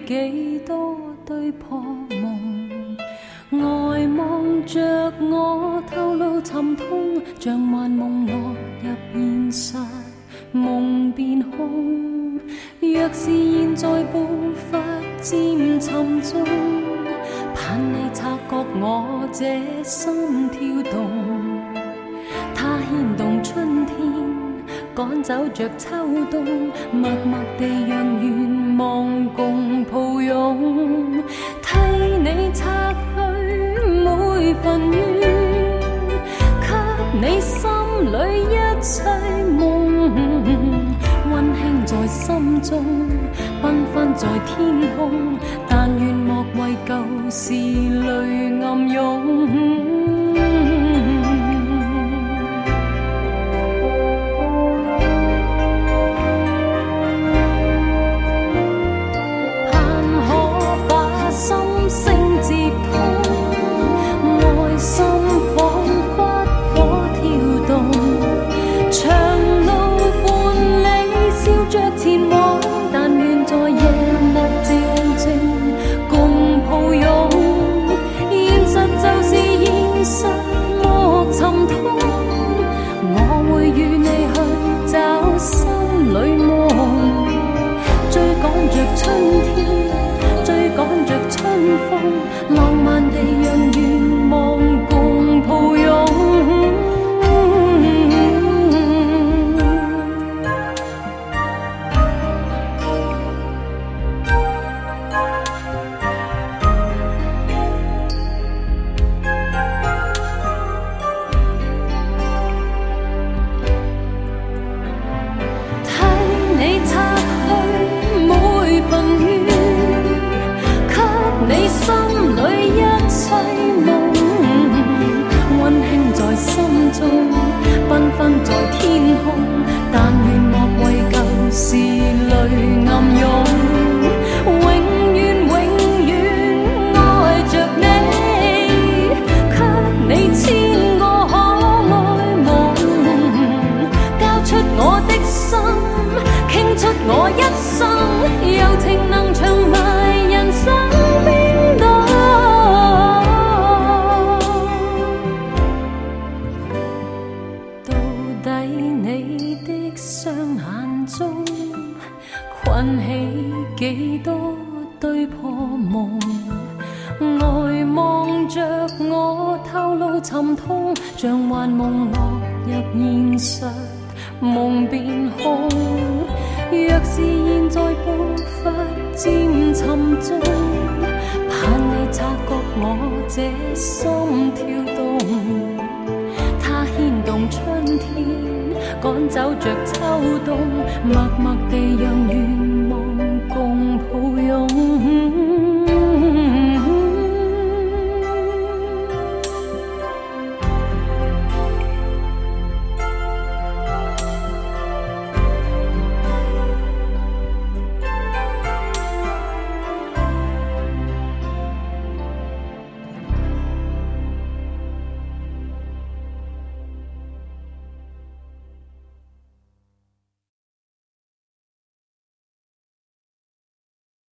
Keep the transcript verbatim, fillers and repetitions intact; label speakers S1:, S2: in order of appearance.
S1: 几多对破梦，呆望着我透露沉痛，像幻梦落入现实，梦变空。若是现在步伐渐沉重，盼你察觉我这心跳动，它牵动春天，赶走着秋冬，默默地让愿望共抱拥，替你擦去每份怨，给你心里一切梦，温馨在心中，缤纷在天空，但愿莫为旧事泪暗涌。春天追趕着春風，浪漫地讓願望共抱擁。替你擦去每份怨，給你心裏一切夢，溫馨在心中，繽紛在天空，但願莫為舊事淚暗湧，永遠永遠愛着你，給你千個可愛夢，交出我的心，傾出我一生，柔情能長埋人生邊度？到底你的雙眼中，困起幾多對破夢？呆望着我透露沉痛，像幻夢落入現實，夢變空。若是現在步伐漸沉重，盼你察覺我這心跳動，它牽動春天，趕走着秋冬，默默地讓願望共抱擁。